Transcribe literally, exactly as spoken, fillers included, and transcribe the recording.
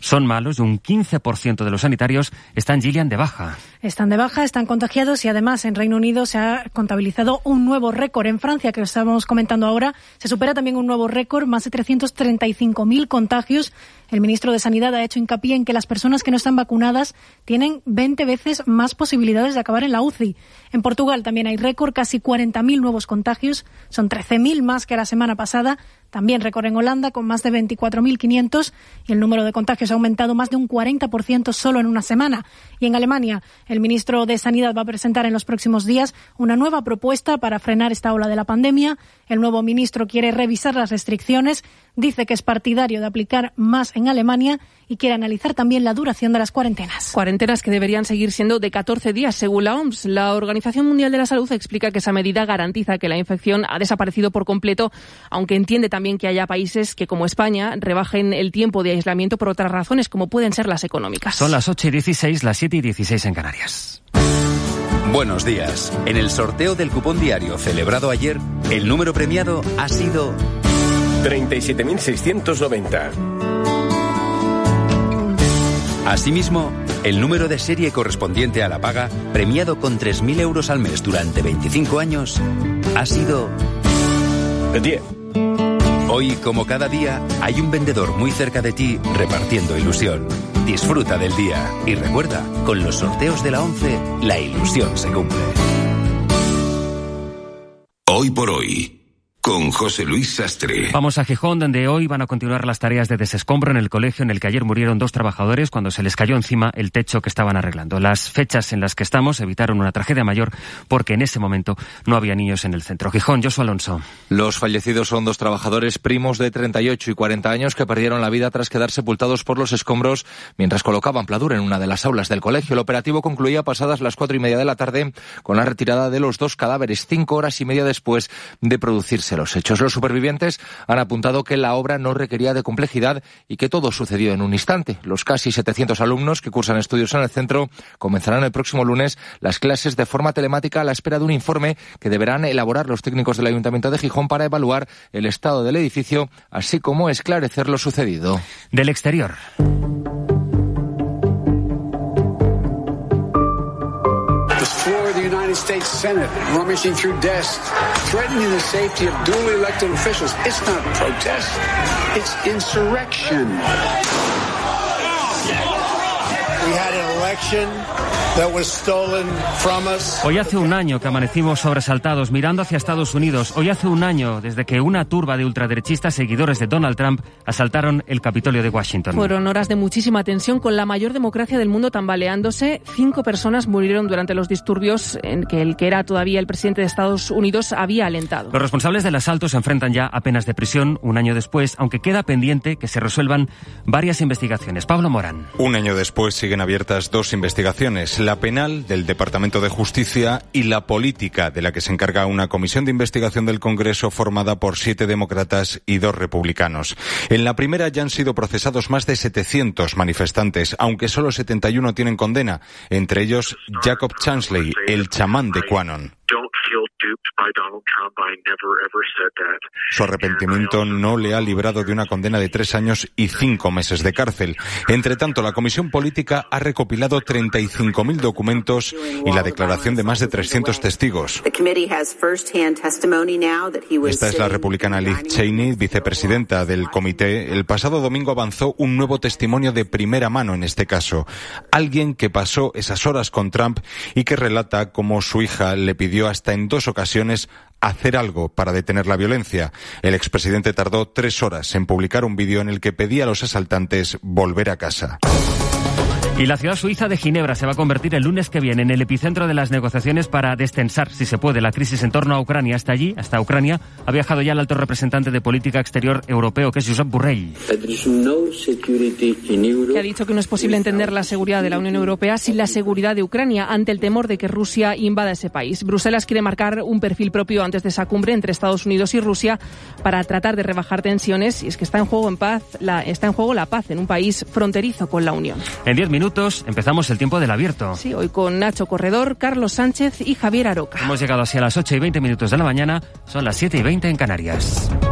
son malos y un quince por ciento de los sanitarios están, Gillian, de baja. Están de baja, están contagiados y además en Reino Unido se ha contabilizado un nuevo récord. En Francia, que lo estamos comentando ahora, se supera también un nuevo récord, más de trescientos treinta y cinco mil contagios. El ministro de Sanidad ha hecho hincapié en que las personas que no están vacunadas tienen veinte veces más posibilidades de acabar en la U C I. En Portugal también hay récord, casi cuarenta mil nuevos contagios, son trece mil más que la semana pasada. También récord en Holanda con más de veinticuatro mil quinientos y el número de contagios ha aumentado más de un cuarenta por ciento solo en una semana. Y en Alemania, el ministro de Sanidad va a presentar en los próximos días una nueva propuesta para frenar esta ola de la pandemia. El nuevo ministro quiere revisar las restricciones, dice que es partidario de aplicar más en Alemania y quiere analizar también la duración de las cuarentenas. Cuarentenas que deberían seguir siendo de catorce días, según la O M S. La Organización Mundial de la Salud explica que esa medida garantiza que la infección ha desaparecido por completo, aunque entiende también que haya países que, como España, rebajen el tiempo de aislamiento por otras razones, como pueden ser las económicas. Son las ocho y dieciséis, las siete y dieciséis en Canarias. Buenos días. En el sorteo del cupón diario celebrado ayer, el número premiado ha sido treinta y siete mil seiscientos noventa. Asimismo, el número de serie correspondiente a la paga, premiado con tres mil euros al mes durante veinticinco años, ha sido diez. Hoy, como cada día, hay un vendedor muy cerca de ti repartiendo ilusión. Disfruta del día y recuerda, con los sorteos de la ONCE, la ilusión se cumple. Hoy por hoy, con José Luis Sastre. Vamos a Gijón, donde hoy van a continuar las tareas de desescombro en el colegio en el que ayer murieron dos trabajadores cuando se les cayó encima el techo que estaban arreglando. Las fechas en las que estamos evitaron una tragedia mayor porque en ese momento no había niños en el centro. Gijón, Josué Alonso. Los fallecidos son dos trabajadores primos de treinta y ocho y cuarenta años que perdieron la vida tras quedar sepultados por los escombros mientras colocaban pladur en una de las aulas del colegio. El operativo concluía pasadas las cuatro y media de la tarde con la retirada de los dos cadáveres, cinco horas y media después de producirse los hechos. Los supervivientes han apuntado que la obra no requería de complejidad y que todo sucedió en un instante. Los casi setecientos alumnos que cursan estudios en el centro comenzarán el próximo lunes las clases de forma telemática a la espera de un informe que deberán elaborar los técnicos del Ayuntamiento de Gijón para evaluar el estado del edificio, así como esclarecer lo sucedido. Del exterior. United States Senate, rummaging through desks, threatening the safety of duly elected officials. It's not protest, it's insurrection. We had an election that was stolen from us. Hoy hace un año que amanecimos sobresaltados mirando hacia Estados Unidos. Hoy hace un año desde que una turba de ultraderechistas seguidores de Donald Trump asaltaron el Capitolio de Washington. Fueron horas de muchísima tensión con la mayor democracia del mundo tambaleándose. Cinco personas murieron durante los disturbios en que el que era todavía el presidente de Estados Unidos había alentado. Los responsables del asalto se enfrentan ya a penas de prisión un año después, aunque queda pendiente que se resuelvan varias investigaciones. Pablo Morán. Un año después siguen abiertas dos investigaciones. La penal del Departamento de Justicia y la política, de la que se encarga una comisión de investigación del Congreso formada por siete demócratas y dos republicanos. En la primera ya han sido procesados más de setecientos manifestantes, aunque solo setenta y uno tienen condena, entre ellos Jacob Chansley, el chamán de QAnon. Su arrepentimiento no le ha librado de una condena de tres años y cinco meses de cárcel. Entre tanto, la Comisión Política ha recopilado treinta y cinco mil documentos y la declaración de más de trescientos testigos. Esta es la republicana Liz Cheney, vicepresidenta del comité. El pasado domingo avanzó un nuevo testimonio de primera mano en este caso. Alguien que pasó esas horas con Trump y que relata cómo su hija le pidió hasta en dos ocasiones hacer algo para detener la violencia. El expresidente tardó tres horas en publicar un vídeo en el que pedía a los asaltantes volver a casa. Y la ciudad suiza de Ginebra se va a convertir el lunes que viene en el epicentro de las negociaciones para destensar, si se puede, la crisis en torno a Ucrania. Hasta allí, hasta Ucrania, ha viajado ya el alto representante de política exterior europeo, que es Josep Borrell. Que ha dicho que no es posible entender la seguridad de la Unión Europea sin la seguridad de Ucrania, ante el temor de que Rusia invada ese país. Bruselas quiere marcar un perfil propio antes de esa cumbre entre Estados Unidos y Rusia para tratar de rebajar tensiones, y es que está en juego en paz, la, está en juego la paz en un país fronterizo con la Unión. En diez minutos empezamos el tiempo del abierto. Sí, hoy con Nacho Corredor, Carlos Sánchez y Javier Aroca. Hemos llegado así a las ocho y veinte minutos de la mañana, son las siete y veinte en Canarias.